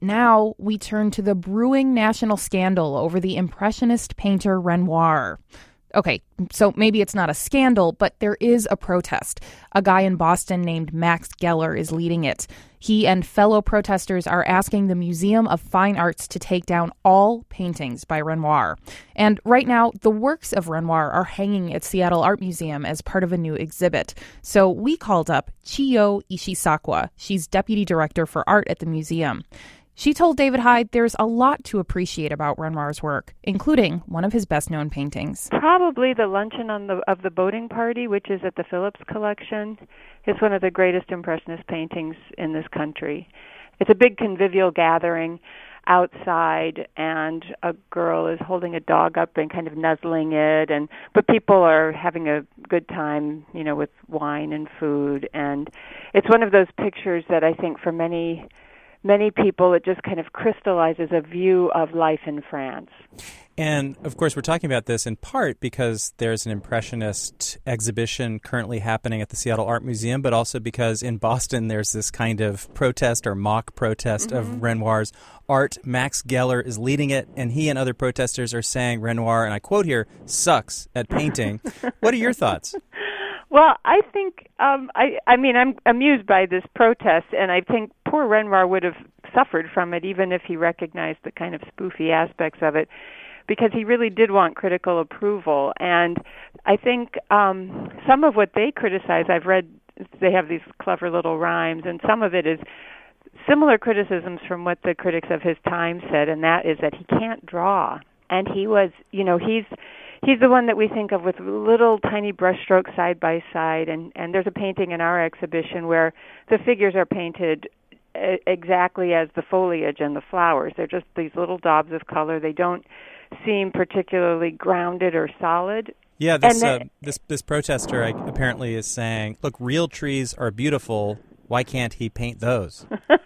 Now we turn to the brewing national scandal over the Impressionist painter Renoir. Okay, so maybe it's not a scandal, but there is a protest. A guy in Boston named Max Geller is leading it. He and fellow protesters are asking the Museum of Fine Arts to take down all paintings by Renoir. And right now, the works of Renoir are hanging at Seattle Art Museum as part of a new exhibit. So we called up Chiyo Ishisawa. She's deputy director for art at the museum. She told David Hyde there's a lot to appreciate about Renoir's work, including one of his best-known paintings. Probably the Luncheon of the Boating Party, which is at the Phillips Collection. It's one of the greatest Impressionist paintings in this country. It's a big convivial gathering outside, and a girl is holding a dog up and kind of nuzzling it, but people are having a good time, with wine and food. And it's one of those pictures that I think for many people, it just kind of crystallizes a view of life in France. And, of course, we're talking about this in part because there's an Impressionist exhibition currently happening at the Seattle Art Museum, but also because in Boston there's this kind of protest or mock protest of Renoir's art. Max Geller is leading it, and he and other protesters are saying Renoir, and I quote here, sucks at painting. What are your thoughts? Well, I think, I'm amused by this protest, and I think poor Renoir would have suffered from it, even if he recognized the kind of spoofy aspects of it, because he really did want critical approval. And I think some of what they criticize, I've read, they have these clever little rhymes, and some of it is similar criticisms from what the critics of his time said, and that is that he can't draw. And he was, he's the one that we think of with little tiny brushstrokes side by side, and there's a painting in our exhibition where the figures are painted exactly as the foliage and the flowers. They're just these little daubs of color. They don't seem particularly grounded or solid. Yeah, this protester apparently is saying, look, real trees are beautiful. Why can't he paint those?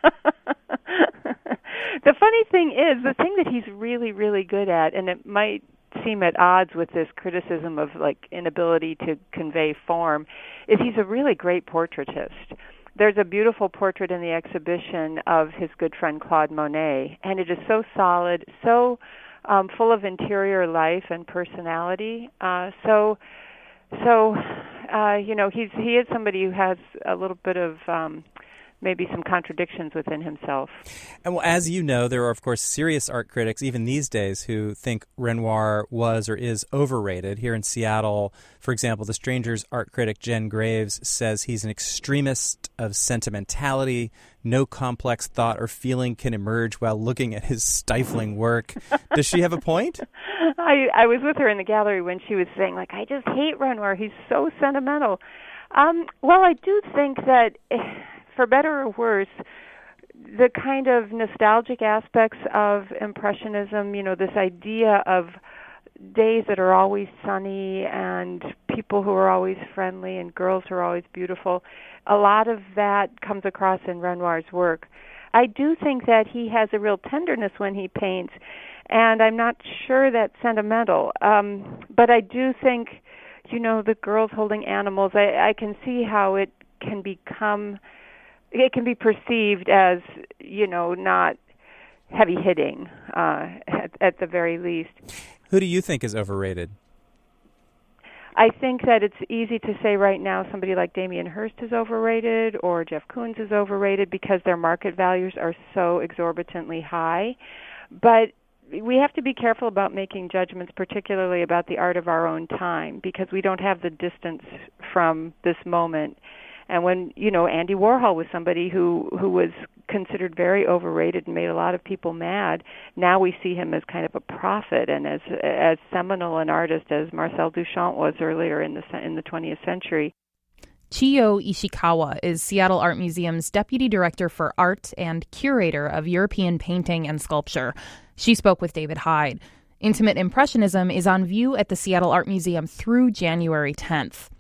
The funny thing is, the thing that he's really, really good at, and it might seem at odds with this criticism of inability to convey form, is he's a really great portraitist. There's a beautiful portrait in the exhibition of his good friend Claude Monet, and it is so solid, so full of interior life and personality. He is somebody who has a little bit of maybe some contradictions within himself. And well, as you know, there are, of course, serious art critics, even these days, who think Renoir was or is overrated. Here in Seattle, for example, The Stranger's art critic Jen Graves says he's an extremist of sentimentality. No complex thought or feeling can emerge while looking at his stifling work. Does she have a point? I was with her in the gallery when she was saying, I just hate Renoir. He's so sentimental. Well, I do think that, for better or worse, the kind of nostalgic aspects of Impressionism, this idea of days that are always sunny and people who are always friendly and girls who are always beautiful, a lot of that comes across in Renoir's work. I do think that he has a real tenderness when he paints, and I'm not sure that's sentimental. But I do think, the girls holding animals, I can see how it can be perceived as, not heavy-hitting, at the very least. Who do you think is overrated? I think that it's easy to say right now somebody like Damien Hirst is overrated or Jeff Koons is overrated because their market values are so exorbitantly high. But we have to be careful about making judgments, particularly about the art of our own time, because we don't have the distance from this moment. And when, Andy Warhol was somebody who was considered very overrated and made a lot of people mad, now we see him as kind of a prophet and as seminal an artist as Marcel Duchamp was earlier in the 20th century. Chiyo Ishikawa is Seattle Art Museum's Deputy Director for Art and Curator of European Painting and Sculpture. She spoke with David Hyde. Intimate Impressionism is on view at the Seattle Art Museum through January 10th.